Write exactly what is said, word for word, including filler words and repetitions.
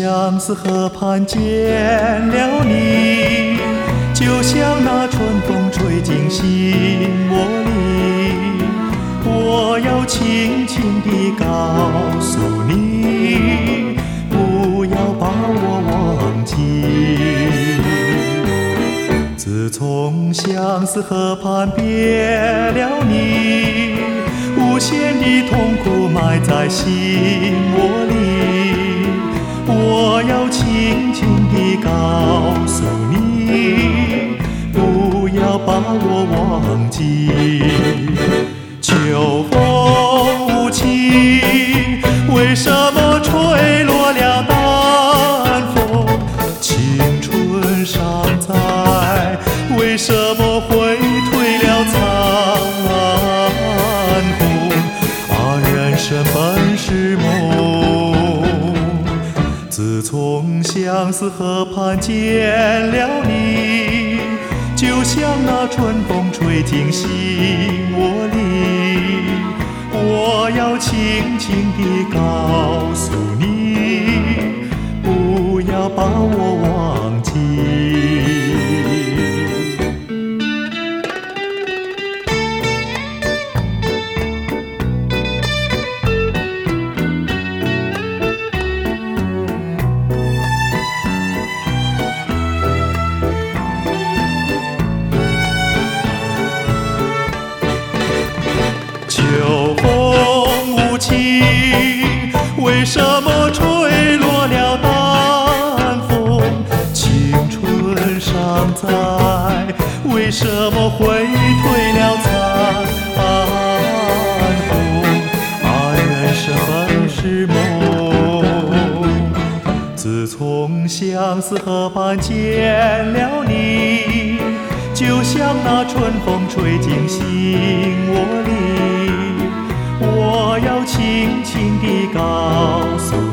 相思河畔见了你，就像那春风吹进心窝里。我要轻轻地告诉你，不要把我忘记。自从相思河畔别了你，无限的痛苦埋在心窝里。我要轻轻地告诉你，不要把我忘记。秋风无情，为什么吹落了丹枫？青春尚在，为什么会褪了残红？啊，人生本是梦，自从相思河畔见了你，就像那春风吹进心窝里。我要轻轻地告诉你，不要把我忘记。秋风无情，为什么吹落了丹枫？青春尚在，为什么会褪了残红？啊，人生本是梦，自从相思河畔见了你，就像那春风吹进心窝里。我要轻轻地告诉